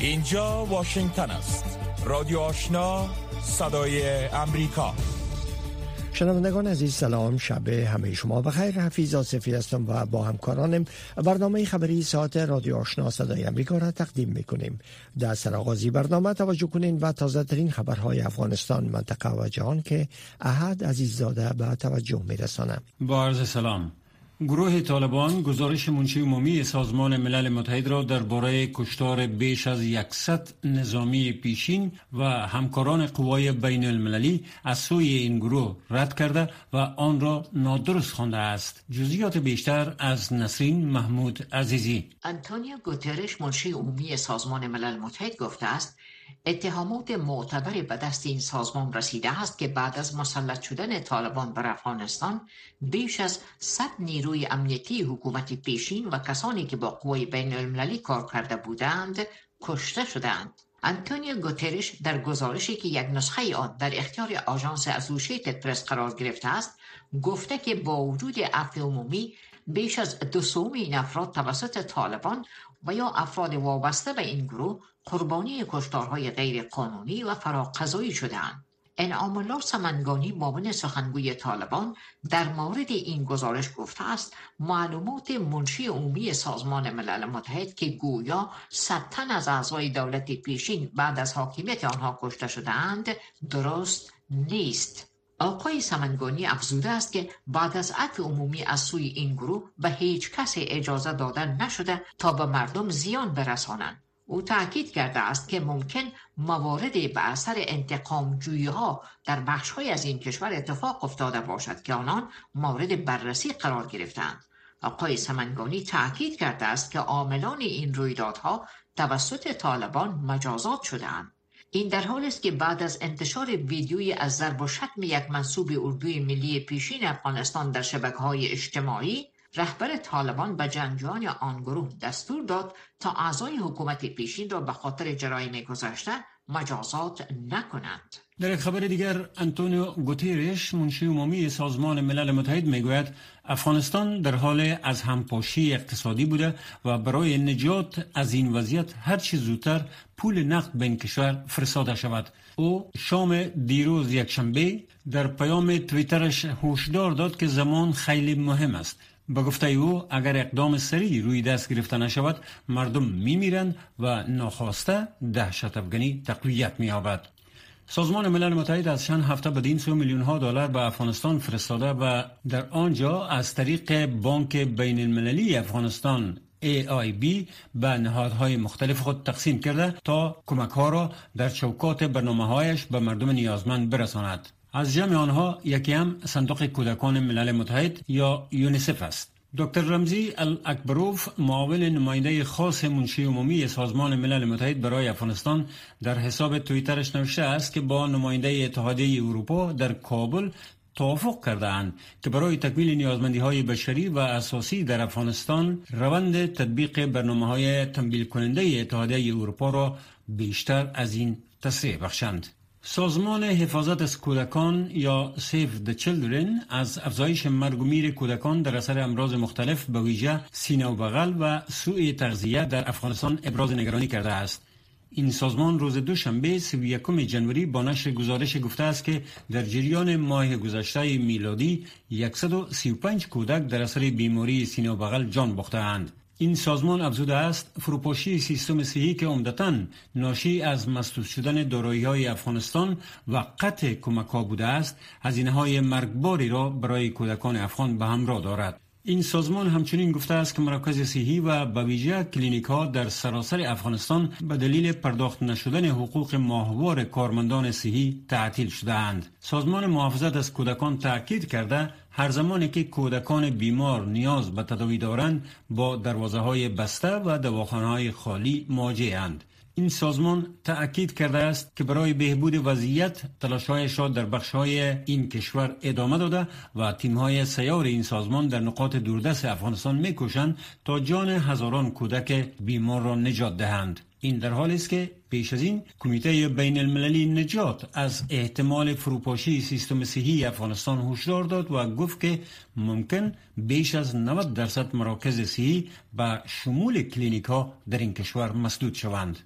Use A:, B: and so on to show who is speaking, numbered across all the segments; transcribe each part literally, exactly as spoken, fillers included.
A: اینجا واشنگتن است. رادیو آشنا، صدای امریکا.
B: شنوندگان عزیز سلام، شب همه شما بخیر. حفیظ آصفی هستم و با همکارانم برنامه خبری ساعت رادیو آشنا صدای امریکا را تقدیم میکنیم. در سرآغازی برنامه توجه کنین و تازه ترین خبرهای افغانستان، منطقه و جهان که احد عزیززاده به توجه میرسانم.
C: با عرض سلام. گروه طالبان گزارش منشی عمومی سازمان ملل متحد را درباره کشتار بیش از صد نظامی پیشین و همکاران قوای بین المللی از سوی این گروه رد کرده و آن را نادرست خوانده است. جزئیات بیشتر از نسرین محمود عزیزی.
D: آنتونیو گوترش منشی عمومی سازمان ملل متحد گفته است اتهامات معتبری به دست این سازمان رسیده است که بعد از مسلط شدن طالبان بر افغانستان بیش از صد نیروی امنیتی حکومت پیشین و کسانی که با قوای بین المللی کار کرده بودند کشته شدند. آنتونیو گوترش در گزارشی که یک نسخه آن در اختیار آژانس اسوشییتد پرس قرار گرفته است گفته که با وجود عفو عمومی بیش از دو سوم این افراد توسط طالبان و یا افراد وابسته به این گروه قربانی کشتارهای غیر قانونی و فراقضایی شدند. انعام الله سمنگانی معاون سخنگوی طالبان در مورد این گزارش گفته است معلومات منشی عمومی سازمان ملل متحد که گویا صد تن از اعضای دولت پیشین بعد از حاکمیت آنها کشته شده‌اند درست نیست. آقای سمنگانی افزوده است که بعد از عفو عمومی از سوی این گروه به هیچ کس اجازه داده نشده تا به مردم زیان برسانند. او تأکید کرده است که ممکن مواردی به اثر انتقام جویی ها در بخش های از این کشور اتفاق افتاده باشد که آنان مورد بررسی قرار گرفتند. آقای سمنگانی تأکید کرده است که عاملان این رویدادها توسط طالبان مجازات شده‌اند. این در حالی است که بعد از انتشار ویدیویی از ضرب و شتم یک منسوب اردوی ملی پیشین افغانستان در شبکه‌های اجتماعی، رهبر طالبان به جنگجویان آن گروه دستور داد تا اعضای حکومت پیشین را به خاطر جرایم گذشته مجازات نکنند.
C: در یک خبر دیگر آنتونیو گوترش منشی عمومی سازمان ملل متحد میگوید افغانستان در حال از همپاشی اقتصادی بوده و برای نجات از این وضعیت هر چه زودتر پول نقد به این کشور فرستاده شود. او شام دیروز یکشنبه در پیام توییترش هشدار داد که زمان خیلی مهم است. با گفته او اگر اقدام سریع روی دست گرفته نشود مردم میمیرند و ناخواسته دهشت افغانی تقویت می‌یابد. سازمان ملل متحد از چند هفته بدین سو میلیون ها دلار به افغانستان فرستاده و در آنجا از طریق بانک بین المللی افغانستان ای آی بی به نهادهای مختلف خود تقسیم کرده تا کمک ها را در چوکات برنامه‌هایش به مردم نیازمند برساند. از جمع آنها یکی هم صندوق کودکان ملل متحد یا یونیسف است. دکتر رمزی الاکبروف معاون نماینده خاص منشی عمومی سازمان ملل متحد برای افغانستان در حساب توییترش نوشته است که با نماینده اتحادیه اروپا در کابل توافق کرده‌اند که برای تکمیل نیازمندی‌های بشری و اساسی در افغانستان روند تطبیق برنامه‌های تمویل کننده اتحادیه اروپا را بیشتر از این تسریع بخشند. سازمان حفاظت از کودکان یا Save the Children از افزایش مرگ و میر کودکان در اثر امراض مختلف به ویژه سینه و بغل و سوء تغذیه در افغانستان ابراز نگرانی کرده است. این سازمان روز دوشنبه سی و یکم ژانویه با نشر گزارش گفته است که در جریان ماه گذشته میلادی صد و سی و پنج کودک در اثر بیماری سینه و بغل جان باخته‌اند. این سازمان افزوده است فروپاشی سیستم صحی که عمدتاً ناشی از مسدود شدن دارایی‌های افغانستان و قطع کمک‌ها بوده است، هزینه‌های مرگباری را برای کودکان افغان به همراه دارد. این سازمان همچنین گفته است که مراکز صحی و به ویژه کلینیک‌ها در سراسر افغانستان به دلیل پرداخت نشدن حقوق ماهوار کارمندان صحی تعطیل شده‌اند. سازمان محافظت از کودکان تاکید کرده هر زمانی که کودکان بیمار نیاز به تداوی دارند با دروازه‌های بسته و دواخانه‌های خالی مواجه‌اند. این سازمان تأکید کرده است که برای بهبود وضعیت تلاش‌هایش را در بخش‌های این کشور ادامه داده و تیم‌های سیار این سازمان در نقاط دوردست افغانستان می‌کوشند تا جان هزاران کودک بیمار را نجات دهند. این در حالی است که پیش از این کمیته بین المللی نجات از احتمال فروپاشی سیستم صحی افغانستان هشدار داد و گفت که ممکن بیش از نود درصد مراکز صحی به شمول کلینیک‌ها در این کشور مسدود شوند.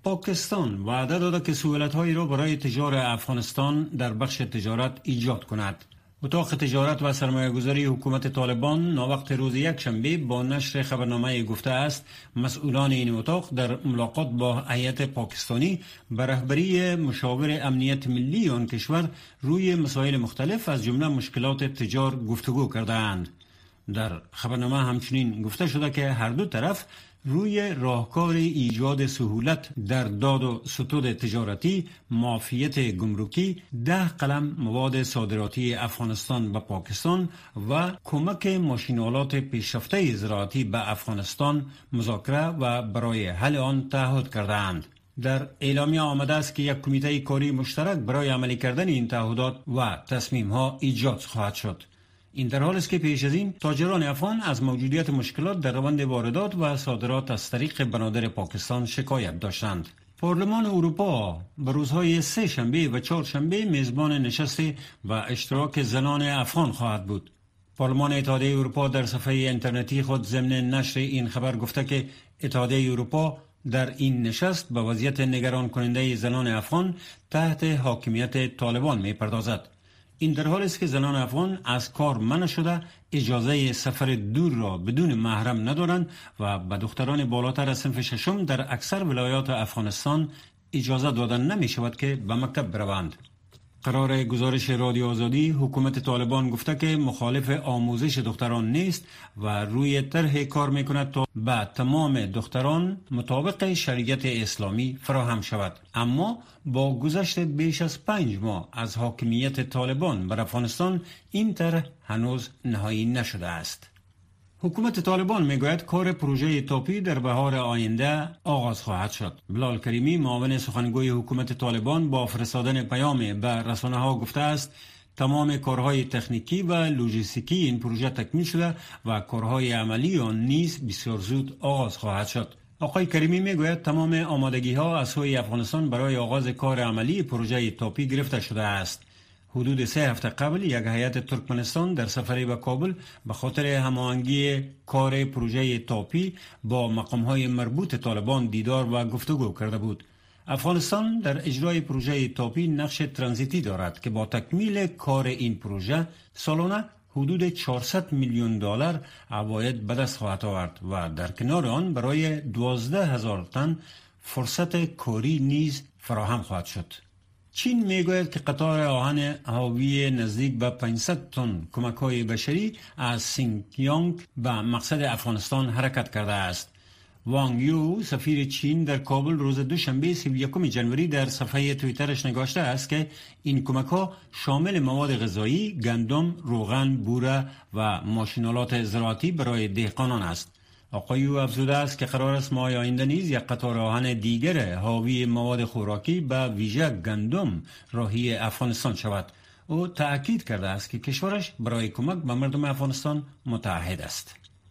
C: پاکستان وعده داده که سهولت‌هایی را برای تجار افغانستان در بخش تجارت ایجاد کند. اتاق تجارت و سرمایه‌گذاری حکومت طالبان ناوقت روز یکشنبه با نشر خبرنامه گفته است مسئولان این اتاق در ملاقات با هیئت پاکستانی به رهبری مشاور امنیت ملی آن کشور روی مسائل مختلف از جمله مشکلات تجار گفتگو کردند. در خبرنامه همچنین گفته شده که هر دو طرف روی راهکار ایجاد سهولت در داد و ستود تجارتی، معافیت گمرکی، ده قلم مواد صادراتی افغانستان به پاکستان و کمک ماشین‌آلات پیشرفته زراعتی به افغانستان مذاکره و برای حل آن تعهد کردند. در اعلامیه آمده است که یک کمیته کاری مشترک برای عملی کردن این تعهدات و تصمیم‌ها ایجاد خواهد شد. این در حالی است که پیش از این تاجران افغان از موجودیت مشکلات در روند واردات و صادرات از طریق بنادر پاکستان شکایت داشتند. پارلمان اروپا به روزهای سه شنبه و چهار شنبه میزبان نشست و اشتراک زنان افغان خواهد بود. پارلمان اتحادیه اروپا در صفحه اینترنتی خود ضمن نشر این خبر گفته که اتحادیه اروپا در این نشست به وضعیت نگران کننده زنان افغان تحت حاکمیت طالبان می‌پردازد. این در حالی است که زنان افغان از کار منع شده اجازه سفر دور را بدون محرم ندارند و به دختران بالاتر از صنف ششم در اکثر ولایات افغانستان اجازه دادن نمی شود که به مکتب بروند. قرار گزارش رادیو آزادی حکومت طالبان گفته که مخالف آموزش دختران نیست و روی طرح کار میکند تا به تمام دختران مطابق شریعت اسلامی فراهم شود، اما با گذشت بیش از پنج ماه از حاکمیت طالبان بر افغانستان این طرح هنوز نهایی نشده است. حکومت طالبان میگوید کار پروژه تاپی در بهار آینده آغاز خواهد شد. بلال کریمی معاون سخنگوی حکومت طالبان با فرستادن پیام به رسانه ها گفته است تمام کارهای تکنیکی و لوجستیکی این پروژه تکمیل شده و کارهای عملی آن نیز بسیار زود آغاز خواهد شد. آقای کریمی میگوید تمام آمادگی ها از سوی افغانستان برای آغاز کار عملی پروژه تاپی گرفته شده است. حدود سه هفته قبل یک هیئت ترکمنستان در سفری به کابل به خاطر هماهنگی کار پروژه تاپی با مقام‌های مربوط طالبان دیدار و گفتگو کرده بود. افغانستان در اجرای پروژه تاپی نقش ترانزیتی دارد که با تکمیل کار این پروژه سالانه حدود چهارصد میلیون دلار عواید به دست خواهد آورد و در کنار آن برای دوازده هزار تن فرصت کاری نیز فراهم خواهد شد. چین میگوید که قطار آهن حاوی نزدیک به پانصد تن کمک‌های بشری از سینکیانگ به مقصد افغانستان حرکت کرده است. وانگ یو سفیر چین در کابل روز دوشنبه سی و یکم ژانویه در صفحه توییترش نگاشته است که این کمک‌ها شامل مواد غذایی، گندم، روغن، بوره و ماشین‌آلات زراعتی برای دهقانان است. آقای یو افزوده است که قرار است ماه آینده نیز یک قطار آهن دیگر حاوی مواد خوراکی به ویژه گندم راهی افغانستان شود. او تأکید کرده است که کشورش برای کمک به مردم افغانستان متعهد است.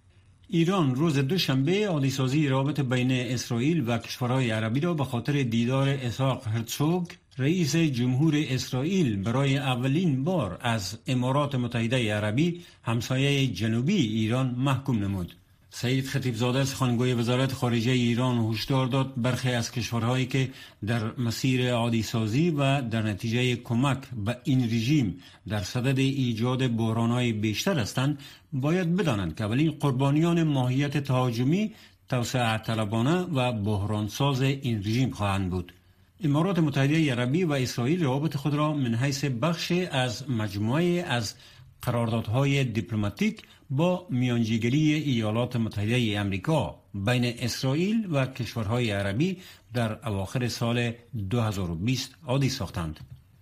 C: ایران روز دوشنبه عالی‌سازی رابط بین اسرائیل و کشورهای عربی را به خاطر دیدار اسحاق هرتزوگ رئیس جمهور اسرائیل برای اولین بار از امارات متحده عربی همسایه جنوبی ایران محکوم نمود. سعید خطیبزاده سخنگوی وزارت خارجه ایران هشدار داد برخی از کشورهایی که در مسیر عادی‌سازی و در نتیجه کمک به این رژیم در صدد ایجاد بحران‌های بیشتر هستند باید بدانند که اولین قربانیان ماهیت تهاجمی، توسعه طلبانه و بحرانساز این رژیم خواهند بود. امارات متحده عربی و اسرائیل روابط خود را من حیث بخش از مجموعه از قراردادهای دیپلماتیک با میانجیگری ایالات متحده آمریکا بین اسرائیل و کشورهای عربی در اواخر سال دو هزار و بیست عادی ساختند.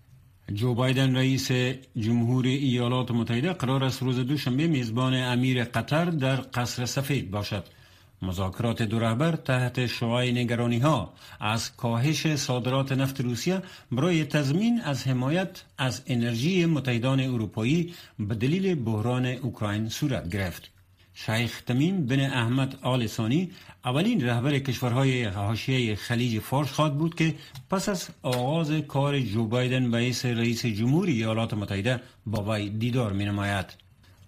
C: جو بایدن رئیس جمهور ایالات متحده قرار است روز دوشنبه میزبان امیر قطر در قصر سفید باشد. مذاکرات دو رهبر تحت شعاع نگرانی‌ها از کاهش صادرات نفت روسیه برای تضمین از حمایت از انرژی متحدان اروپایی به دلیل بحران اوکراین صورت گرفت. شیخ تمیم بن احمد آل ثانی اولین رهبر کشورهای حاشیه خلیج فارس خواهد بود که پس از آغاز کار جو بایدن به حیث رئیس جمهور ایالات متحده با وی دیدار می‌نماید.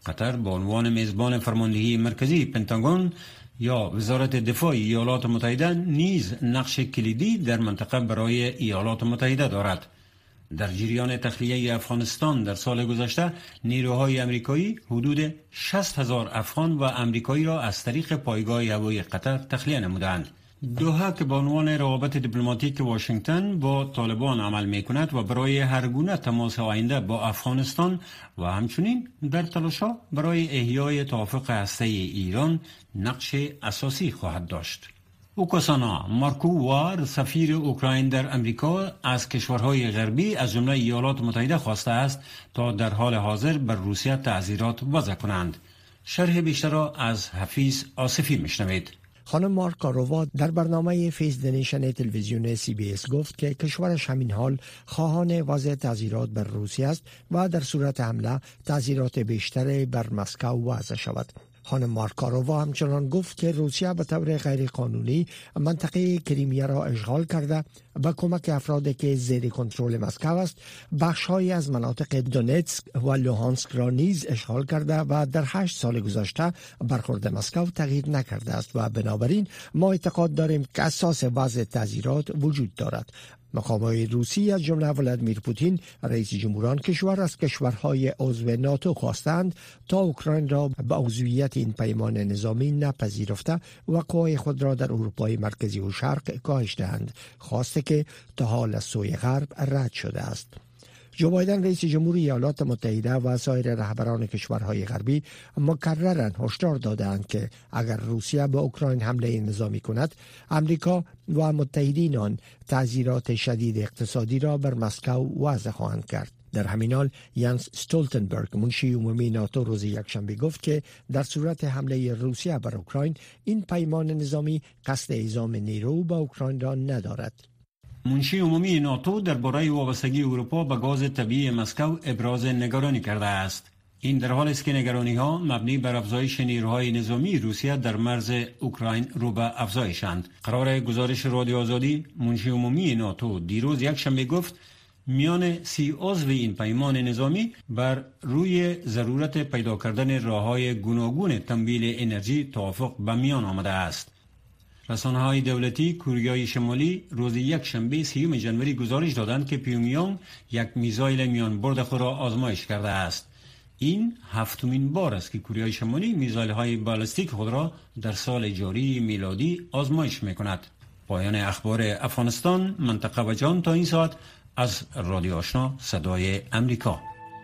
C: قطر به عنوان میزبان فرماندهی مرکزی پنتاگون یا وزارت دفاع ایالات متحده نیز نقش کلیدی در منطقه برای ایالات متحده دارد. در جریان تخلیه افغانستان در سال گذشته نیروهای امریکایی حدود شصت هزار افغان و امریکایی را از طریق پایگاه هوایی قطر تخلیه نمودند. دوحه که به عنوان روابط دیپلماتیک واشنگتن با طالبان عمل می‌کند و برای هر گونه تماس آینده با افغانستان و همچنین در تلاش‌ها برای احیای توافق هسته‌ای ایران نقش اساسی خواهد داشت. اوکاسانا مارکووار سفیر اوکراین در امریکا از کشورهای غربی از جمله ایالات متحده خواسته است تا در حال حاضر بر روسیه تعزیرات وضع کنند. شرح بیشتر را از حفیظ آصفی میشنوید.
B: خانم مارکارووا در برنامه فیس دنیشن تلویزیون سی بی اس گفت که کشورش همین حال خواهان وضع تعزیرات بر روسیه است و در صورت حمله تعزیرات بیشتر بر مسکو وضع شود. خانم مارکارووا همچنان گفت که روسیه به طور غیرقانونی منطقه کریمیا را اشغال کرده با کمک افرادی که زیر کنترل مسکو است بخش‌هایی از مناطق دونتسک و لوهانسک را نیز اشغال کرده و در هشت سال گذشته برخورد مسکو تغییر نکرده است و بنابراین ما اعتقاد داریم که اساس وضع تعزیرات وجود دارد. مقام‌های روسی از جمله ولادیمیر پوتین رئیس جمهوران کشور از کشورهای عضو ناتو خواستند تا اوکراین را به عضویت این پیمان نظامی نپذیرفته و قوای خود را در اروپای مرکزی و شرق کاهش دهند، خواسته که تا حال از سوی غرب رد شده است. جو بایدن رئیس جمهوری ایالات متحده و سایر رهبران کشورهای غربی مکرراً هشدار دادند که اگر روسیه به اوکراین حمله نظامی کند، امریکا و متحدین آن تعزیرات شدید اقتصادی را بر مسکو وضع خواهند کرد. در همین حال یانس استولتنبرگ منشی عمومی ناتو روز یکشنبه گفت که در صورت حمله روسیه بر اوکراین این پیمان نظامی قصد اعزام نیرو به اوکراین را ندارد.
C: منشی عمومی ناتو درباره وابستگی اروپا به گاز طبیعی مسکو ابراز نگرانی کرده است. این در حالی است که نگرانی‌ها مبنی بر افزایش نیروهای نظامی روسیه در مرز اوکراین رو به افزایشند. قرار گزارش رادیو آزادی منشی عمومی ناتو دیروز یکشنبه گفت میان سی عضو این پیمان نظامی بر روی ضرورت پیدا کردن راه‌های گوناگون تمویل انرژی توافق به میان آمده است. رسانه‌های دولتی کوریای شمالی روز یکشنبه سیوم ژانویه گزارش دادند که پیونگیانگ یک میزایل میان برد خود را آزمایش کرده است. این هفتمین بار است که کوریای شمالی میزایل‌های بالستیک خود را در سال جاری میلادی آزمایش می‌کند. پایان اخبار افغانستان، منطقه و جهان تا این ساعت از رادیو آشنا صدای امریکا.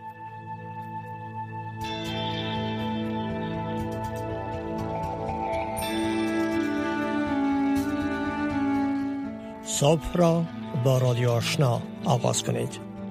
B: صبح را با رادیو آشنا آغاز کنید.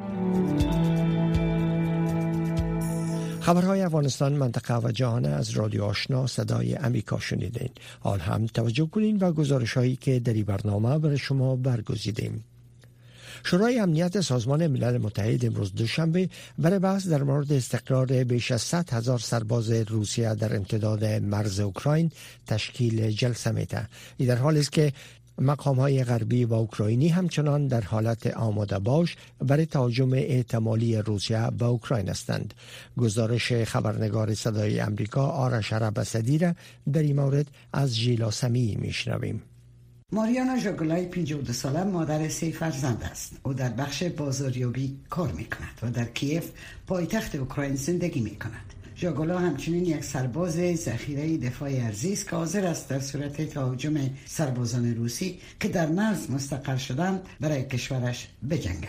B: خبرهای افغانستان، منطقه و جهان از رادیو آشنا صدای امریکا شنیدین. حال هم توجه کنین و گزارش هایی که در این برنامه برای شما برگزیدیم. شورای امنیت سازمان ملل متحد امروز دوشنبه برای بحث در مورد استقرار بیش از صد هزار سرباز روسیه در امتداد مرز اوکراین تشکیل جلسه میده. این در حالی است که مقام‌های غربی و اوکراینی همچنان در حالت آماده باش برای تهاجم احتمالی روسیه به اوکراین هستند. گزارش خبرنگار صدای امریکا آرش عرب‌اسدی را در این مورد از ژیلا سمیعی میشنویم.
E: ماریانا ژاگولای پنجاه و دو ساله مادر سه فرزند است. او در بخش بازاریابی کار میکند و در کیف پایتخت اوکراین زندگی میکند. ژاگولا همچنین یک سرباز ذخیره دفاع ارضی است که حاضر است در صورت تهاجم سربازان روسی که در مرز مستقر شدند برای کشورش بجنگد.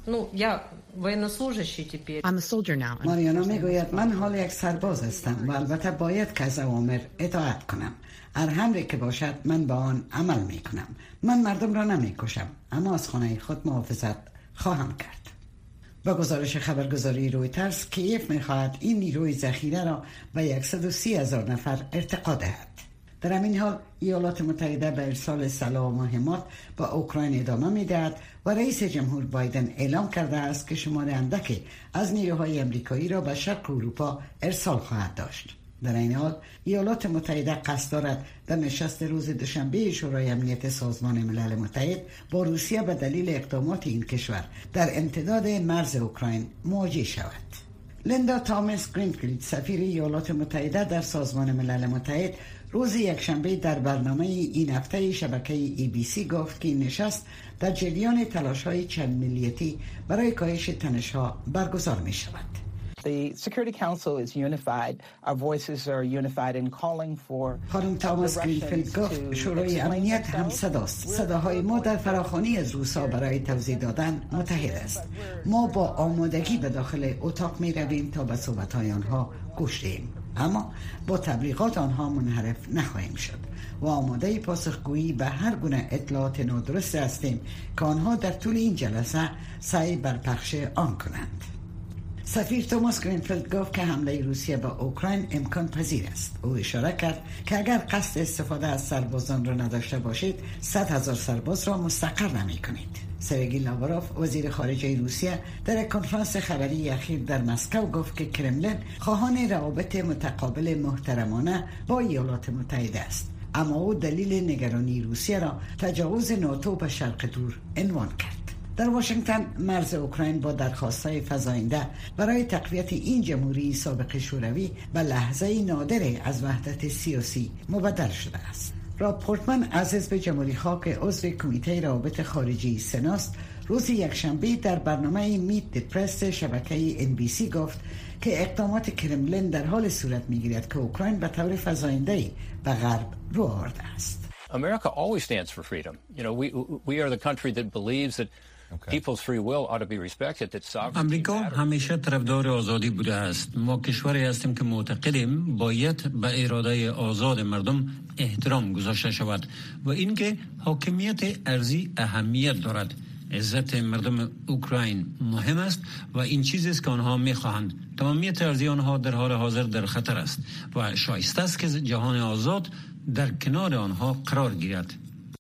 E: ماریانا میگوید من حال یک سرباز هستم و البته باید که از اوامر اطاعت کنم. هر امری که باشد من با آن عمل میکنم. من مردم را نمیکشم اما از خانه خود محافظت خواهم کرد. با گزارش خبرگزاری رویترز، کیف میخواهد این نیروی ذخیره را به صد و سی هزار نفر ارتقا دهد. در همین حال ایالات متحده به ارسال سلاح و مهمات با اوکراین ادامه میدهد و رئیس جمهور بایدن اعلام کرده است که شمار اندکی از نیروهای امریکایی را به شرق اروپا ارسال خواهد داشت. در این حال ایالات متحده قصد دارد در نشست روز دوشنبه شورای امنیت سازمان ملل متحد با روسیه به دلیل اقدامات این کشور در امتداد مرز اوکراین مواجه شود. لیندا تامس گرینفیلد سفیر ایالات متحده در سازمان ملل متحد روز یکشنبه در برنامه این هفته شبکه ای بی سی گفت که این نشست در جریان تلاش‌های چند ملیتی برای کاهش تنش‌ها برگزار می‌شود.
F: The Security Council is unified. Our voices are unified in calling for.
E: خانم تاماس گرینفیلد گفت شورای امنیت هم صداست. صداهای ما در فراخوانی از روسا برای توضیح دادن متحد است. ما با آمادگی به داخل اتاق می رویم تا به صحبت‌های آنها گوش دهیم، اما با تبلیغات آنها منحرف نخواهیم شد و آماده پاسخگویی به هر گونه اطلاعات نادرست هستیم که آنها در طول این جلسه سعی بر پخش آن کنند. سفیر توماس گرینفیلد گفت که حمله روسیه به اوکراین امکان پذیر است. او اشاره کرد که اگر قصد استفاده از سربازان را نداشته باشید، صد هزار سرباز را مستقر نمی کنید. سرگئی لاوروف وزیر خارجه روسیه در کنفرانس خبری اخیر در مسکو گفت که کرملین خواهان روابط متقابل محترمانه با ایالات متحده است، اما او دلیل نگرانی روسیه را تجاوز ناتو به شرق دور عنوان کرد. در واشنگتن مرز اوکراین با درخواست‌های فزاینده برای تقویت این جمهوری سابق شوروی به لحظه نادر از وحدت سیاسی مبدل شده است. راب پورتمن از حزب جمهوری‌خواه که عضو کمیته روابط خارجی سناست روز یکشنبه در برنامه میت دی پرس شبکه ان بی سی گفت که اقدامات کرملین در حال صورت می‌گیرد که اوکراین به طور فزاینده‌ای به غرب رو آورده است.
G: America always stands for freedom. You know, we we are the country that believes that people's free will ought to be respected, that sovereignty.
C: امریکا همیشه طرفدار آزادی بوده است. ما کشوری هستیم که معتقدیم باید به اراده آزاد مردم احترام گذاشته شود و اینکه حاکمیت ارضی اهمیت دارد. عزت مردم اوکراین مهم است و این چیزی است که آنها می‌خواهند. تمامیت ارضی آنها در حال حاضر در خطر است و شایسته است که جهان آزاد در کنار آنها قرار گیرد.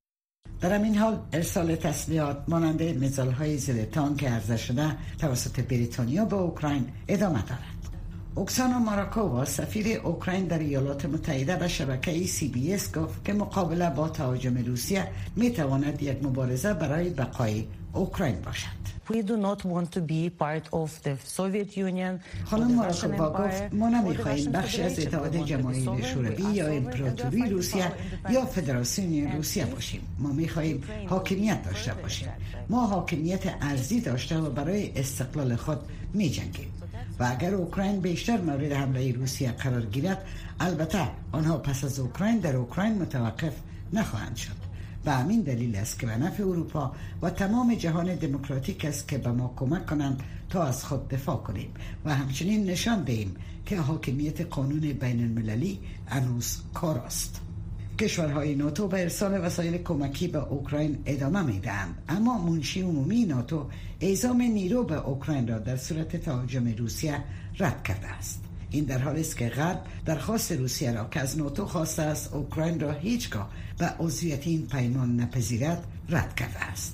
E: در همین حال ارسال تسلیحات مانند میزایل‌های ضد تانک عرضه شده توسط بریتانیا به اوکراین ادامه دارد. اوکسانا ماراکووا سفیر اوکراین در ایالات متحده به شبکه سی بی اس گفت که مقابله با تهاجم روسیه می تواند یک مبارزه برای بقای اوکراین باشد.
H: We do not want to be part of the Soviet Union.
E: خانم ماراکووا گفت ما نمیخواهیم بخشی از اتحاد جماهیر شوروی یا امپراتوری روسیه یا فدراسیون روسیه باشیم. ما میخواهیم حاکمیت داشته باشیم. ما حاکمیت ارضی داشته و برای استقلال خود میجنگیم. و اگر اوکراین بیشتر مورد حمله روسیه قرار گیرد، البته آنها پس از اوکراین در اوکراین متوقف نخواهند شد. به همین دلیل است که به نفع اروپا و تمام جهان دموکراتیک است که به ما کمک کنند تا از خود دفاع کنیم و همچنین نشان دهیم که حاکمیت قانون بین المللی هنوز کار است. کشورهای ناتو به ارسال وسایل کمکی به اوکراین ادامه میدهند، اما منشی عمومی ناتو اعزام نیرو به اوکراین را در صورت تهاجم روسیه رد کرده است. این در حالی است که غرب درخواست روسیه را که از ناتو خواسته است اوکراین را هیچگاه به عضویت این پیمان نپذیرد رد کرده است.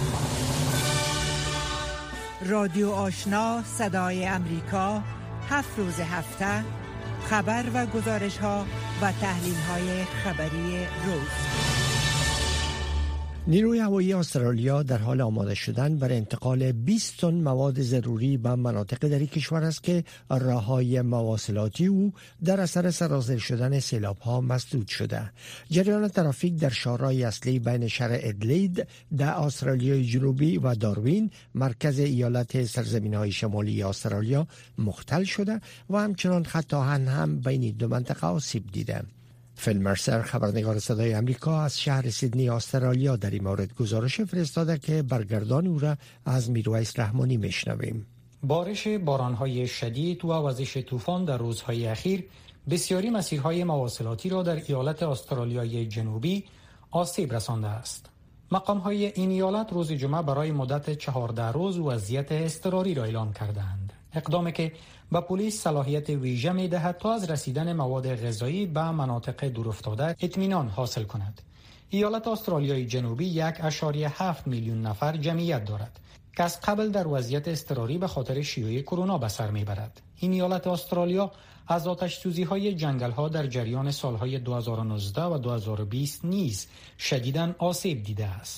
I: رادیو آشنا صدای امریکا، هفت روز هفته، خبر و گزارش ها و تحلیل های خبری روز.
B: نیروی هوایی استرالیا در حال آماده شدن برای انتقال بیست تن مواد ضروری به مناطق در این کشور است که راههای مواصلاتی او در اثر سرازیر شدن سیلاب‌ها مسدود شده. جریان ترافیک در شاهراه اصلی بین شهر ادلید در استرالیای جنوبی و داروین مرکز ایالت سرزمین‌های شمالی استرالیا مختل شده و همچنان خط آهن هم بین دو منطقه آسیب دیده. فیل مرسر خبرنگار صدای امریکا از شهر سیدنی استرالیا در این مورد گزارش فرستاده که برگردان او را از میرویس رحمانی میشنویم.
J: بارش بارانهای شدید و وزش طوفان در روزهای اخیر بسیاری مسیرهای مواصلاتی را در ایالت استرالیای جنوبی آسیب رسانده است. مقامهای این ایالت روز جمعه برای مدت چهارده روز وضعیت اضطراری را اعلام کردند. اقدامی که به پلیس صلاحیت ویژه می‌دهد تا از رسیدن مواد غذایی به مناطق دورافتاده اطمینان حاصل کند. ایالت استرالیای جنوبی یک و هفت میلیون نفر جمعیت دارد که از قبل در وضعیت اضطراری به خاطر شیوع کرونا به سر میبرد. این ایالت استرالیا از آتش‌سوزی‌های جنگل‌ها در جریان سال‌های دو هزار و نوزده و دو هزار و بیست نیز شدیداً آسیب دیده است.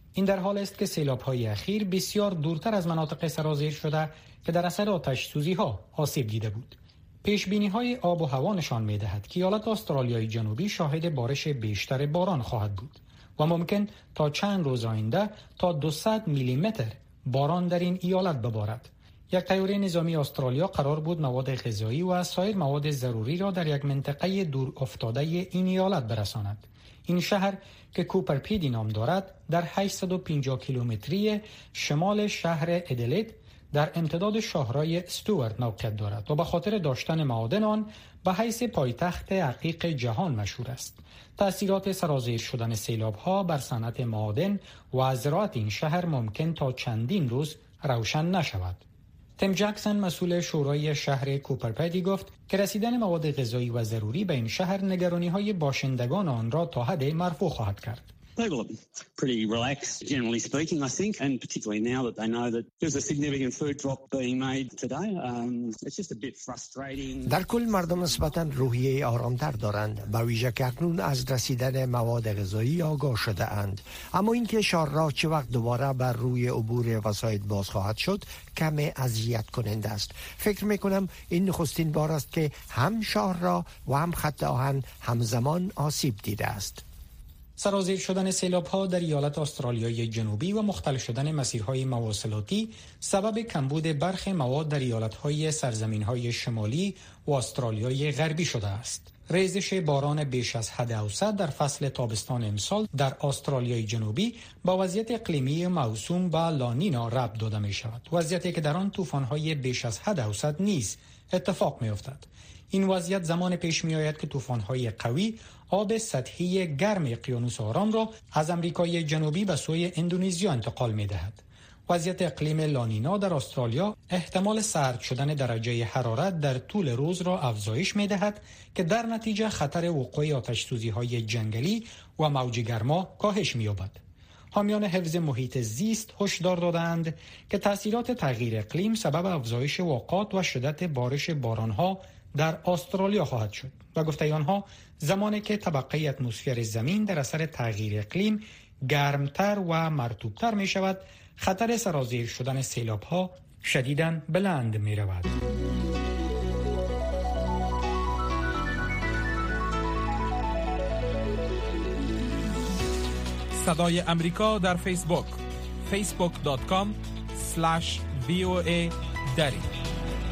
J: این در حال است که سیلاب‌های اخیر بسیار دورتر از مناطق سرازیر شده که در اثر آتش سوزی‌ها آسیب دیده بود. پیش‌بینی‌های آب و هوا نشان می‌دهد که ایالت استرالیای جنوبی شاهد بارش بیشتر باران خواهد بود و ممکن تا چند روز آینده تا دویست میلیمتر باران در این ایالت ببارد. یک طیاره نظامی استرالیا قرار بود مواد غذایی و سایر مواد ضروری را در یک منطقه دور افتاده این ایالت برساند. این شهر که کوپرپیدی نام دارد در هشتصد و پنجاه کیلومتری شمال شهر ادلید در امتداد شاهرای استوارت موقعیت دارد و به خاطر داشتن معادن آن به حیث پایتخت عقیق جهان مشهور است. تأثیرات سرازیر شدن سیلاب‌ها بر صنعت معادن و زراعت این شهر ممکن تا چندین روز روشن نشود. تیم جکسون مسئول شورای شهر کوپرپیدی گفت که رسیدن مواد غذایی و ضروری به این شهر نگرانی‌های باشندگان آن را تا حد مرفوع خواهد کرد.
K: They were pretty relaxed, generally speaking, I think, and particularly now that they know that there's a significant food drop being made today. Um, it's just a bit frustrating.
B: در کل مردم نسبتاً روحیه آرامتر دارند، با ویژه که اکنون از رسیدن مواد غذایی آگاه شده اند. اما اینکه شاهراه چه وقت دوباره بر روی عبور وسایط باز خواهد شد کمی اذیت کننده است. فکر میکنم این نخستین بار است که هم شاهراه و هم خط آهن همزمان آسیب دیده است.
J: سرازیر شدن سیلاب‌ها در ایالت استرالیای جنوبی و مختل شدن مسیرهای مواصلاتی سبب کمبود برخی مواد در ایالت‌های سرزمین‌های شمالی و استرالیای غربی شده است. ریزش باران بیش از حد اوسط در فصل تابستان امسال در استرالیای جنوبی با وضعیت اقلیمی موسوم به لانینا ربط داده می‌شود. وضعیتی که در آن طوفان‌های بیش از حد اوسط نیز اتفاق می‌افتد. این وضعیت زمان پیش می آید که طوفان‌های قوی آب سطحی گرم اقیانوس آرام را از امریکای جنوبی به سوی اندونزیا انتقال می دهد. وضعیت اقلیم لانینا در استرالیا احتمال سرد شدن درجه حرارت در طول روز را افزایش می دهد که در نتیجه خطر وقوع آتش‌سوزی‌های جنگلی و موج گرما کاهش می یابد. حامیان حفظ محیط زیست هشدار دادند که تأثیرات تغییر اقلیم سبب افزایش واقعات و شدت بارش باران‌ها در استرالیا خواهد شد و گفته آنها زمانی که طبقه اتمسفر زمین در اثر تغییر اقلیم گرمتر و مرطوبتر می شود، خطر سرازیر شدن سیلاب‌ها شدیداً بلند می رود.
A: صدای امریکا در فیسبوک فیسبوک دات کام اسلش وی او ای دری.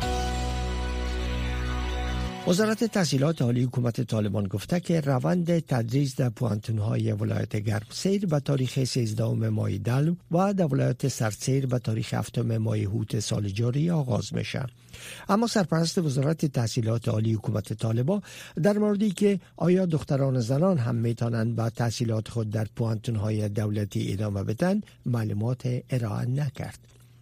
B: وزارت تحصیلات عالی حکومت طالبان گفته که روند تدریس در پوانتون‌های ولایت گرمسیر به تاریخ سیزدهم ماه دلو و در ولایت سردسیر به تاریخ هفتم ماه هوت سال جاری آغاز میشه. اما سرپرست وزارت تحصیلات عالی حکومت طالبان در موردی که آیا دختران و زنان هم میتونند با تحصیلات خود در پوانتون‌های دولتی ادامه بدن معلومات ارائه نکرد.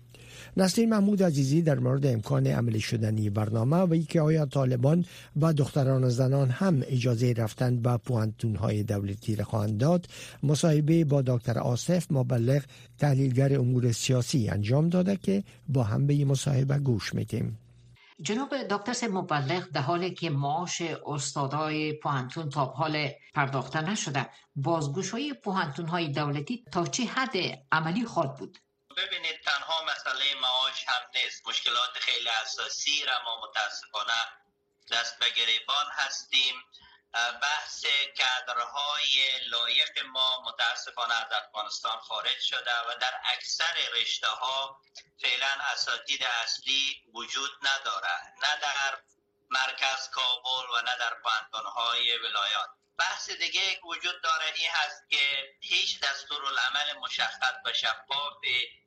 B: نسرین محمود عزیزی در مورد امکان عملی شدنی برنامه و اینکه آیا طالبان با دختران و زنان هم اجازه رفتن به پوانتون‌های دولتی را خواهند داد، مصاحبه با دکتر آصف مبلغ تحلیلگر امور سیاسی انجام داده که با هم به این مصاحبه گوش میدیم.
D: جناب دکتر مبلغ، در حالی که معاش استادای پوهنتون تا حال پرداخته نشده، بازگشایی پوهنتون‌های دولتی تا چه حد عملی خواهد بود؟
L: ببینید، تنها مسئله معاش هم نیست. مشکلات خیلی اساسی را ما متاسفانه دست به گریبان هستیم. بحث کادرهای لایق ما متاسفانه از افغانستان خارج شده و در اکثر رشته ها فعلا اساتید اصلی وجود نداره، نه در مرکز کابل و نه در پوهنتون‌های ولایات. بحث دیگه وجود داره این هست که هیچ دستورالعمل مشخص و شفاف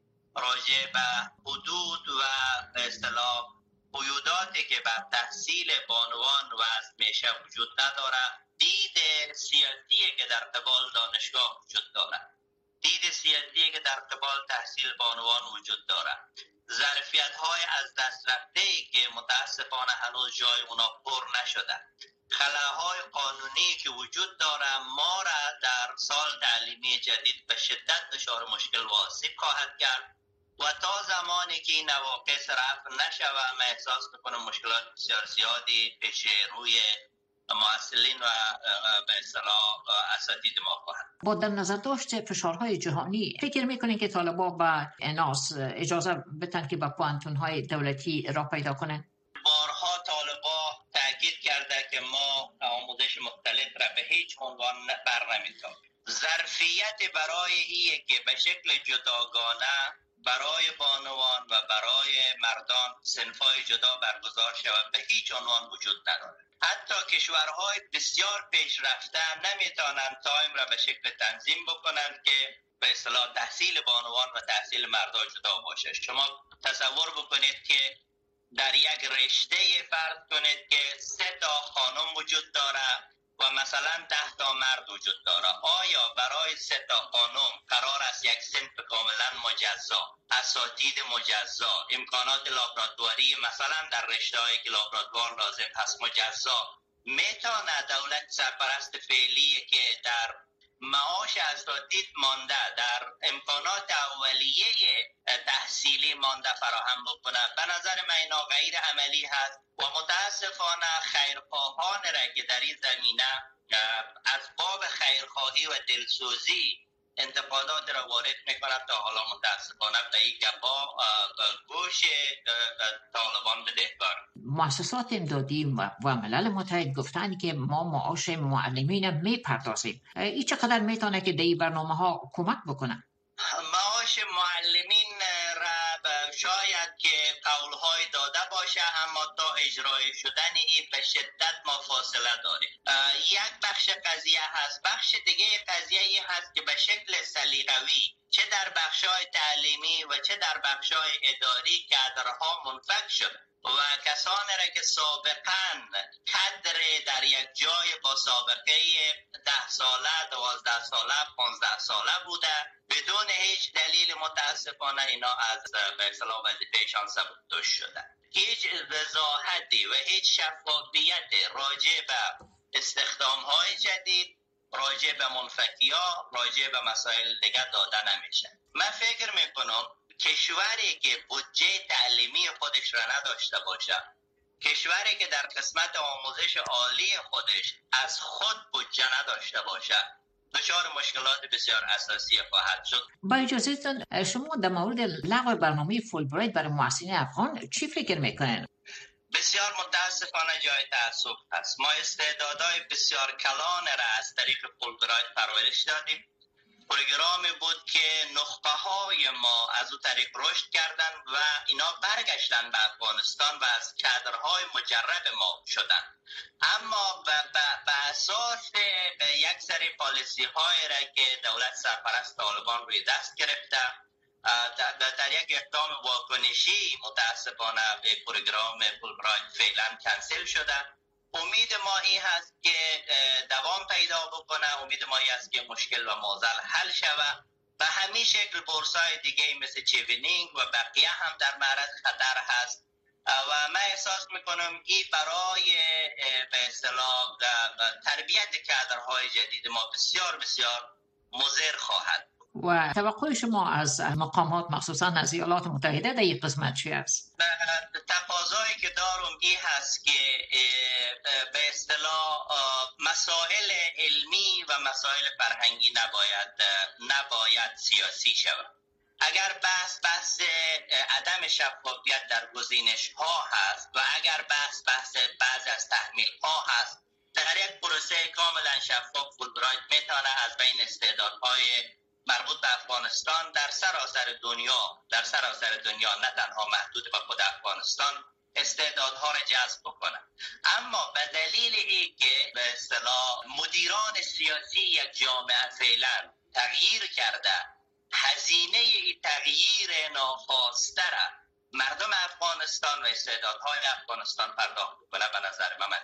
L: راجع به حدود و به اصطلاح قیوداتی که بر تحصیل بانوان وضع میشه وجود نداره. دید سیاسی که در قبال دانشگاه وجود داره، دید سیاسی که در قبال تحصیل بانوان وجود داره، ظرفیت های از دست رفته ای که متاسفانه هنوز جای اونا پر نشده، خلاهای قانونی که وجود داره ما را در سال تعلیمی جدید به شدت دچار مشکل و آسیب خواهد کرد و تا زمانی که این نواقص رفع نشود، من احساس میکنم مشکلات بسیار زیادی پیش روی معسلین و به اصطلاح اساتید ما خواهند.
D: با در نظر داشت فشارهای جهانی فکر میکنین که طالبان با اناس اجازه بدن که با پوانتون‌های دولتی راه پیدا کنن؟
L: بارها طالبان تاکید کرده که ما آموزش مختلف را به هیچ عنوان بر نمی‌تابیم. ظرفیت برای اینه که به شکل جداگانه برای بانوان و برای مردان صنف‌های جدا برگزار شود به هیچ عنوان وجود ندارد. حتی کشورهای بسیار پیشرفته نمیتونن تایم را به شکل تنظیم بکنن که به اصطلاح تحصیل بانوان و تحصیل مردان جدا باشه. شما تصور بکنید که در یک رشته فرض کنید که سه تا خانم وجود داره و مثلا ده تا مرد وجود داره. آیا برای سه تا خانم قرار است یک صنف کاملا مجزا، اساتید مجزا، امکانات لابراتواری مثلا در رشته‌هایی که لابراتوار لازم هست مجزا، میتونه دولت سرپرست فعلی که در معاش اساتید مانده، در امکانات اولیه تحصیلی مانده فراهم بکنه؟ به نظر من اینا غیر عملی هست و متاسفانه خیرخواهان را که در این زمینه از باب خیرخواهی و دلسوزی انتقادات را وارد میکنند تا حالا متاسفانه به این گپا گوش طالبان بدهکار.
D: مؤسسات امدادی و ملل متحد گفتند که ما معاش معلمین میپردازیم. این چقدر میتونه که در این برنامه ها کمک بکنه؟
L: معاش معلمین را شاید که قولهای داده باشه اما تا اجرای شدن این به شدت ما فاصله داریم. یک بخش قضیه هست. بخش دیگه قضیه این هست که به شکل سلیقوی چه در بخش‌های تعلیمی و چه در بخش‌های اداری کادرها منفک شد و کسانی را که سابقاً کادر در یک جای با سابقه ده ساله، دوازده ساله، پانزده ساله بوده بدون هیچ دلیل متاسفانه اینا از به اصطلاح وظیفه‌شان سبکدوش شده. هیچ وضاحتی و هیچ شفافیت راجع به استخدام‌های جدید، راجع به منفکی‌ها، راجع به مسائل دیگر داده نمیشه. من فکر میکنم کشوری که بودجه تعلیمی خودش را نداشته باشه، کشوری که در قسمت آموزش عالی خودش از خود بودجه نداشته باشه، دچار مشکلات بسیار اساسی خواهد شد.
D: با اجازهتون شما در مورد لغو برنامه فولبرایت برای محصلین افغان چی فکر میکنین؟
L: بسیار متاسفانه جای تأسف هست. ما استعدادهای بسیار کلان را از طریق فولبرایت پرورش دادیم. پروگرامی بود که نخبه های ما از او طریق رشد کردن و اینا برگشتن به افغانستان و از کادرهای مجرب ما شدن. اما به اساس یک سری پالیسی های را که دولت سرپرست طالبان روی دست گرفته، در یک اقدام واکنشی متاسفانه به پروگرام فولبرایت فعلا کنسل شده. امید ما این هست که دوام پیدا بکنه، امید ما این هست که مشکل و معضل حل شود. به همین شکل بورسای دیگه مثل چیوینینگ و بقیه هم در معرض خطر هست و من احساس میکنم این برای به اصطلاح تربیت کادرهای جدید ما بسیار بسیار مضر خواهد.
D: و توقع شما از مقامات مخصوصا از ایالات متحده در این قسمت چی است؟
L: تقاضایی که دارم این هست که به اصطلاح مسائل علمی و مسائل فرهنگی نباید نباید سیاسی شود. اگر بحث بحث عدم شفافیت در گزینش ها هست و اگر بحث بحث بعض از تحمیل ها هست، در یک پروسه کاملا شفاف فولبرایت میتونه از بین استعدادهای مربوط به افغانستان در سراسر دنیا در سراسر دنیا نه تنها محدود به خود افغانستان استعدادها را جذب بکنه. اما به دلیل ای که به اصطلاح مدیران سیاسی یک جامعه فعلا تغییر کرده، هزینه ای تغییر ناخواسته را مردم افغانستان و استعدادهای افغانستان پرداخت کنه به نظر من.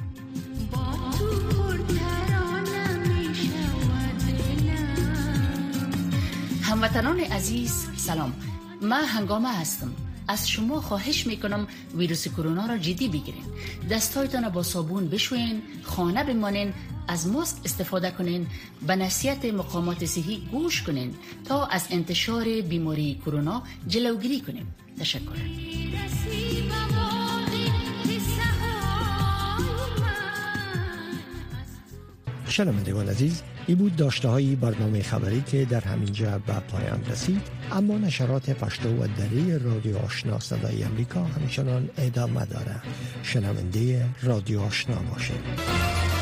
M: هموطنان عزیز سلام، من هنگامه هستم. از شما خواهش میکنم ویروس کرونا را جدی بگیرین، دستایتان را با صابون بشوین، خانه بمانین، از ماسک استفاده کنین، به نصیحت مقامات صحی گوش کنین تا از انتشار بیماری کرونا جلوگیری کنیم. تشکر.
B: شنوندگان عزیز، این بود داشته های برنامه خبری که در همینجا به پایان رسید، اما نشرات پشتو و دری رادیو آشنا صدای امریکا همچنان ادامه داره. شنونده رادیو آشنا باشید.